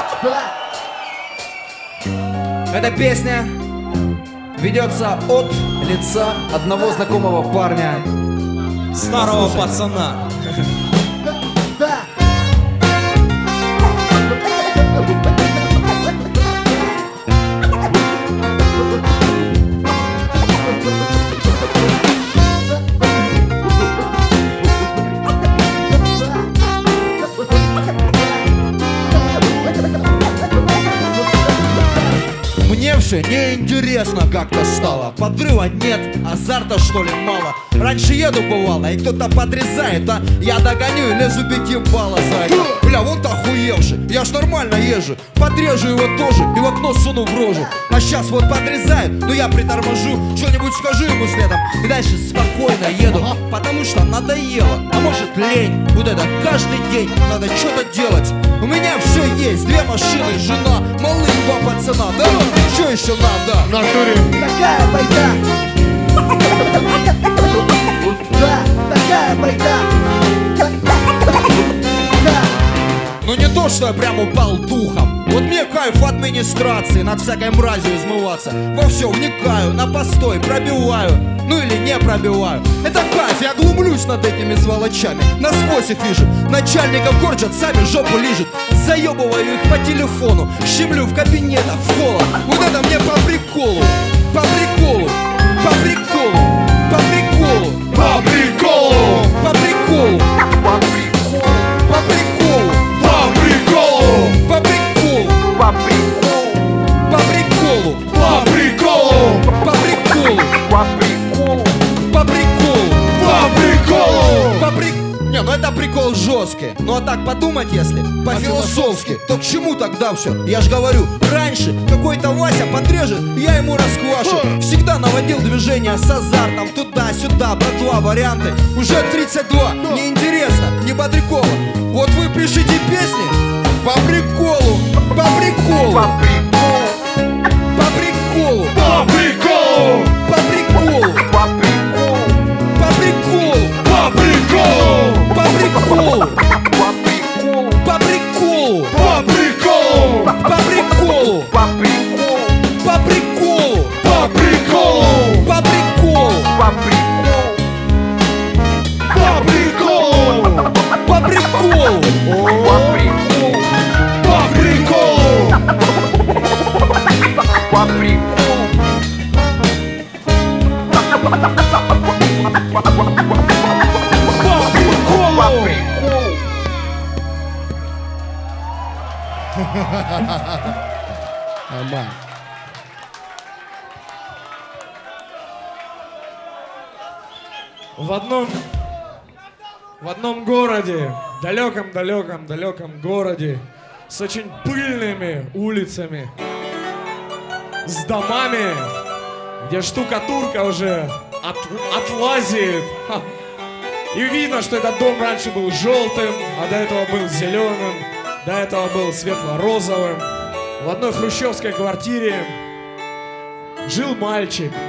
Эта песня ведется от лица одного знакомого парня. Старого пацана. Мне все неинтересно как-то стало. Подрыва нет, азарта что ли мало. Раньше еду бывало, и кто-то подрезает, а я догоню и лезу бить ебало за это. Бля, вот охуевший, я ж нормально езжу. Подрежу его тоже и в окно суну в рожу. А сейчас вот подрезает, но я приторможу. Что-нибудь скажу ему следом и дальше спокойно еду. Потому что надоело, а может лень. Вот это каждый день надо что-то делать. У меня все есть, 2 машины, жена, малые 2 пацана. Да, что еще надо? В натуре. Такая байда. Да, такая байда. Ну не то, что я прям упал духом. Вот мне кайф администрации, над всякой мразью измываться. Во все вникаю, на постой пробиваю. Ну или не пробиваю. Это кайф, я глумлюсь над этими сволочами. Насквозь их вижу, начальников корчат, сами жопу лижут. Заебываю их по телефону, щемлю в кабинетах, в холлах. Вот это мне по приколу, по приколу, по приколу, по приколу, По приколу. по приколу, по приколу, По приколу. по приколу, По приколу. по приколу, По приколу. по приколу, По приколу. по приколу, По приколу. по приколу. Не, ну это прикол жесткий. Ну а так подумать, если по-философски, то к чему тогда все? Я ж говорю, раньше какой-то Вася подрежет, я ему расквашу. Всегда наводил движение с азартом, туда-сюда, братва, варианты. Уже 32, неинтересно, не бодрякова. Вот вы пишите песни по приколу, по приколу, По приколу. по приколу, По приколу. по приколу, По приколу. по приколу, По приколу. по приколу, По приколу. по приколу, По приколу. по приколу, По приколу. по приколу, По приколу. по приколу, По приколу. По приколу. по приколу. По приколу. По приколу. По приколу. По приколу. По приколу. Нормально. В одном городе, далеком городе, с очень пыльными улицами, с домами, где штукатурка уже отлазит. Ха. И видно, что этот дом раньше был желтым, а до этого был зеленым, до этого был светло-розовым. В одной хрущевской квартире жил мальчик.